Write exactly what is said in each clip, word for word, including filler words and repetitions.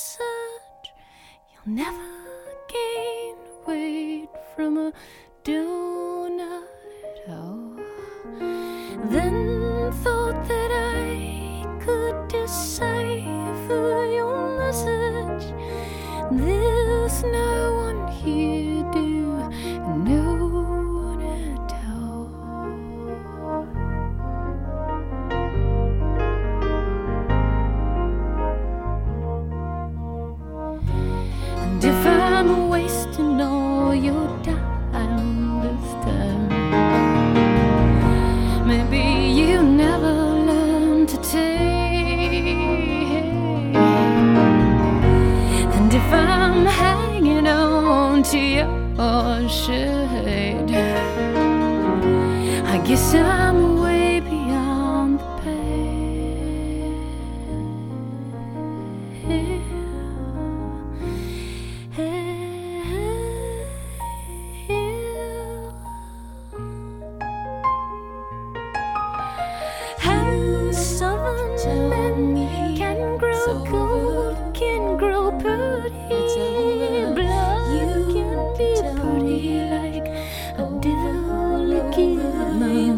message. You'll never gain weight from a donut. Oh, then thought that I could decipher your message. There's no one here to know at all. And if I'm wasting all your time this time, maybe you never learn to take. And if I'm hanging on to your shade, I guess I'm way beyond the pale. How southern men can grow gold, can grow pretty, blood can be pretty like a delicate moon.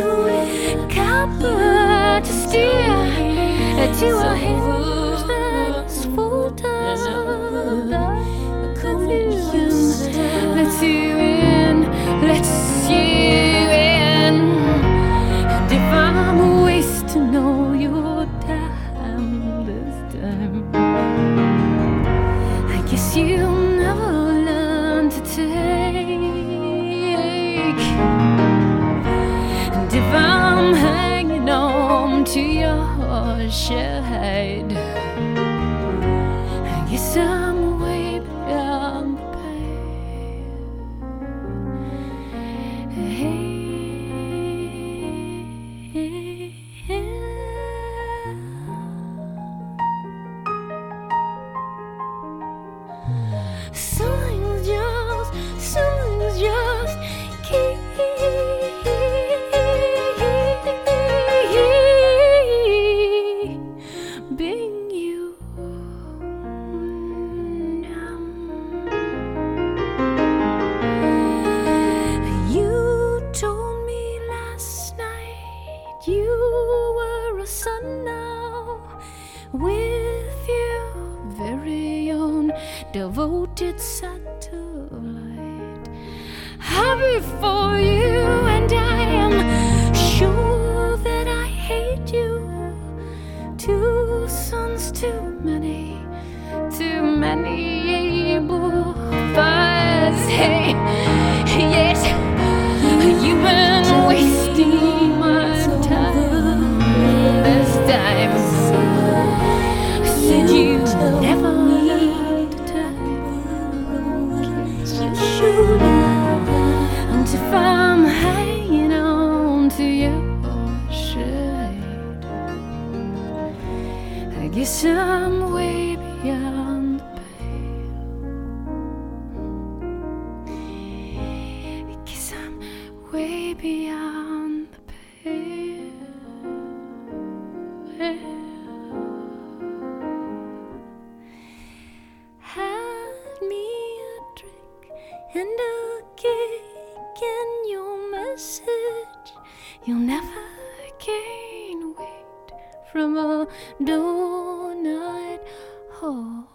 Copper to steer to a hinge that's full of perfume. Let's you in, let's you in. And if I'm wasting all your time this time, I guess you'll never learn to take. And if I'm hanging on to your shade, I guess I'm way beyond the pale. Hey. Something's just, something's just keeping you numb. You told me last night you were a son now, with your very own devoted satellite. Happy for you, and I am sure that I hate you. Two sons, too many, too many bullfires. Hey, yes, you've been wasting my time this time. Said you never learned to shoot. And if I'm hanging on to your shade, I guess I'm way beyond the pale. I guess I'm way beyond the pale. Had me a drink and a cake and your message. You'll never gain weight from a donut hole.